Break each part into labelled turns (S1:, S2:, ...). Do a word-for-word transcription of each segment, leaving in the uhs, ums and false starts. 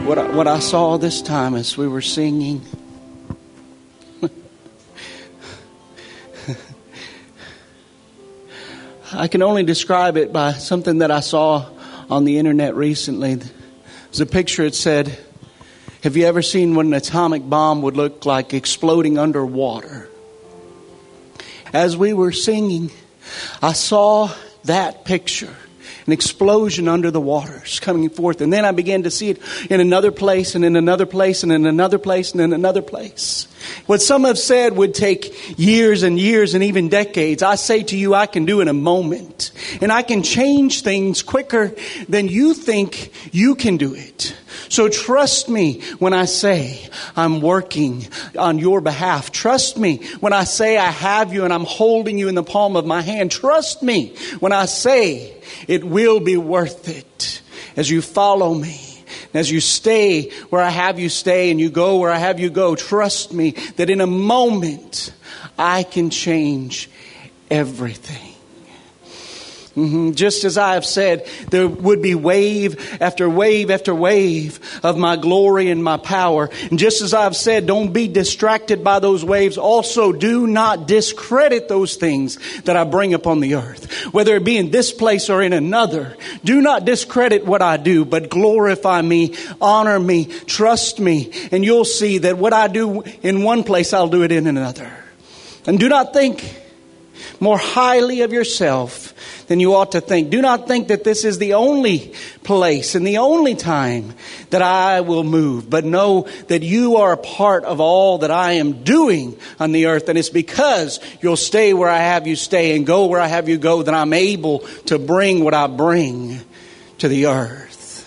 S1: What I, what I saw this time as we were singing, I can only describe it by something that I saw on the internet recently. It was a picture. It said, have you ever seen what an atomic bomb would look like exploding underwater? As we were singing, I saw that picture. An explosion under the waters coming forth. And then I began to see it in another place and in another place and in another place and in another place. What some have said would take years and years and even decades, I say to you, I can do in a moment. And I can change things quicker than you think you can do it. So trust me when I say I'm working on your behalf. Trust me when I say I have you and I'm holding you in the palm of my hand. Trust me when I say it will be worth it as you follow me. As you stay where I have you stay and you go where I have you go. Trust me that in a moment I can change everything. Mm-hmm. Just as I have said, there would be wave after wave after wave of my glory and my power. And just as I've said, don't be distracted by those waves. Also, do not discredit those things that I bring upon the earth. Whether it be in this place or in another, do not discredit what I do, but glorify me, honor me, trust me. And you'll see that what I do in one place, I'll do it in another. And do not think more highly of yourself than you ought to think. Do not think that this is the only place and the only time that I will move. But know that you are a part of all that I am doing on the earth. And it's because you'll stay where I have you stay and go where I have you go that I'm able to bring what I bring to the earth.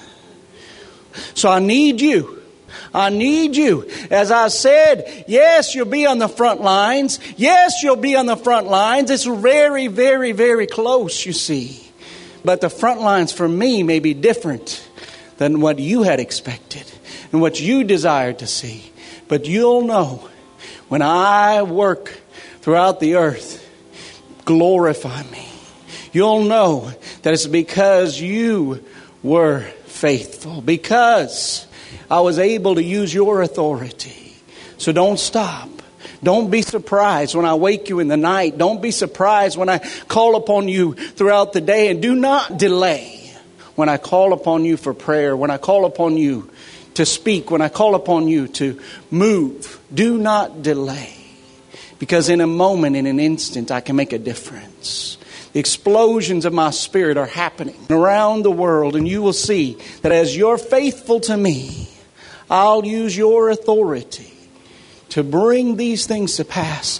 S1: So I need you. I need you. As I said, yes, you'll be on the front lines. Yes, you'll be on the front lines. It's very, very, very close, you see. But the front lines for me may be different than what you had expected and what you desired to see. But you'll know when I work throughout the earth, glorify me. You'll know that it's because you were faithful, because I was able to use your authority. So don't stop. Don't be surprised when I wake you in the night. Don't be surprised when I call upon you throughout the day. And do not delay when I call upon you for prayer, when I call upon you to speak, when I call upon you to move. Do not delay. Because in a moment, in an instant, I can make a difference. The explosions of my spirit are happening around the world. And you will see that as you're faithful to me, I'll use your authority to bring these things to pass.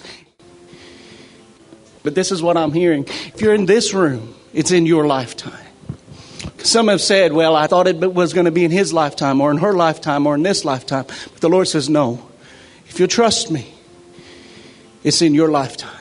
S1: But this is what I'm hearing. If you're in this room, it's in your lifetime. Some have said, well, I thought it was going to be in his lifetime or in her lifetime or in this lifetime. But the Lord says, no. If you trust me, it's in your lifetime.